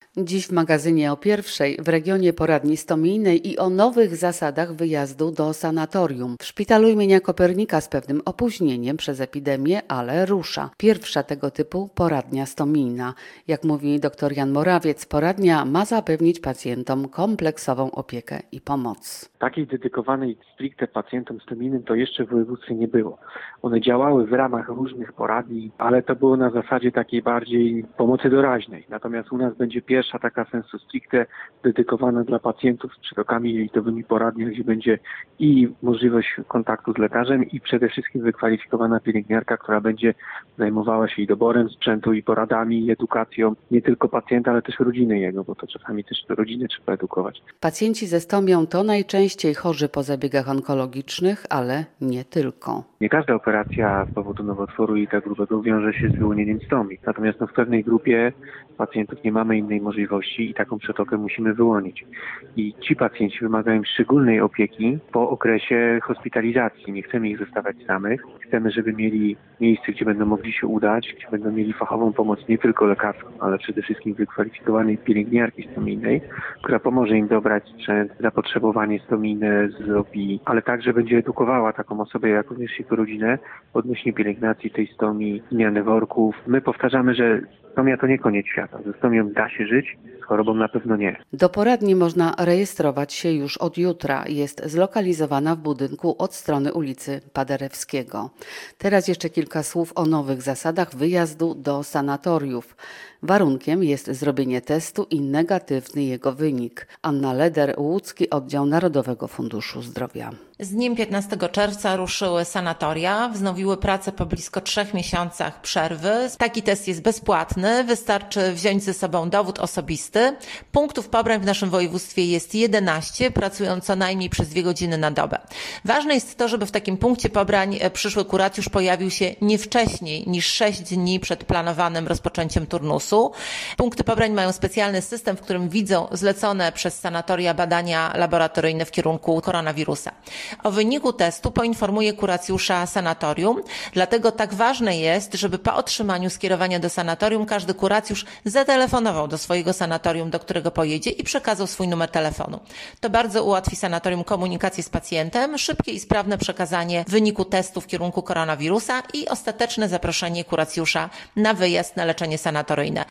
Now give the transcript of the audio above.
Dziś w magazynie o pierwszej w regionie poradni stomijnej i o nowych zasadach wyjazdu do sanatorium. W szpitalu imienia Kopernika z pewnym opóźnieniem przez epidemię, ale rusza. Pierwsza tego typu poradnia stomijna. Jak mówi dr Jan Morawiec, poradnia ma zapewnić pacjentom kompleksową opiekę i pomoc. Takiej dedykowanej stricte pacjentom stomijnym to jeszcze w województwie nie było. One działały w ramach różnych poradni, ale to było na zasadzie takiej bardziej pomocy doraźnej. Natomiast u nas będzie pierwsza taka sensu stricte dedykowana dla pacjentów z przetokami jelitowymi poradnia, gdzie będzie i możliwość kontaktu z lekarzem i przede wszystkim wykwalifikowana pielęgniarka, która będzie zajmowała się i doborem sprzętu, i poradami, i edukacją nie tylko pacjenta, ale też rodziny jego, bo to czasami też rodzinę trzeba edukować. Pacjenci ze stomią to najczęściej chorzy po zabiegach onkologicznych, ale nie tylko. Nie każda operacja z powodu nowotworu i tak grubego wiąże się z wyłonieniem stomii. Natomiast w pewnej grupie pacjentów nie mamy innej możliwości i taką przetokę musimy wyłonić. I ci pacjenci wymagają szczególnej opieki po okresie hospitalizacji. Nie chcemy ich zostawiać samych. Chcemy, żeby mieli miejsce, gdzie będą mogli się udać, gdzie będą mieli fachową pomoc nie tylko lekarską, ale przede wszystkim wykwalifikowanej pielęgniarki stomijnej, która pomoże im dobrać sprzęt, zapotrzebowanie stomijne zrobi, ale także będzie edukowała taką osobę, jak również jego rodzinę odnośnie pielęgnacji tej stomii, zmiany worków. My powtarzamy, że stomia to nie koniec świata. Ze stomią da się żyć, z chorobą na pewno nie. Do poradni można rejestrować się już od jutra. Jest zlokalizowana w budynku od strony ulicy Paderewskiego. Teraz jeszcze kilka słów o nowych zasadach wyjazdu do sanatoriów. Warunkiem jest zrobienie testu i negatywny jego wynik. Anna Leder, Łódzki Oddział Narodowego Funduszu Zdrowia. Z dniem 15 czerwca ruszyły sanatoria, wznowiły pracę po blisko 3 miesiącach przerwy. Taki test jest bezpłatny, wystarczy wziąć ze sobą dowód osobisty. Punktów pobrań w naszym województwie jest 11, pracując co najmniej przez 2 godziny na dobę. Ważne jest to, żeby w takim punkcie pobrań przyszły kuracjusz pojawił się nie wcześniej niż 6 dni przed planowanym rozpoczęciem turnusu. Punkty pobrań mają specjalny system, w którym widzą zlecone przez sanatoria badania laboratoryjne w kierunku koronawirusa. O wyniku testu poinformuje kuracjusza sanatorium, dlatego tak ważne jest, żeby po otrzymaniu skierowania do sanatorium każdy kuracjusz zatelefonował do swojego sanatorium, do którego pojedzie i przekazał swój numer telefonu. To bardzo ułatwi sanatorium komunikację z pacjentem, szybkie i sprawne przekazanie wyniku testu w kierunku koronawirusa i ostateczne zaproszenie kuracjusza na wyjazd na leczenie sanatoryjne.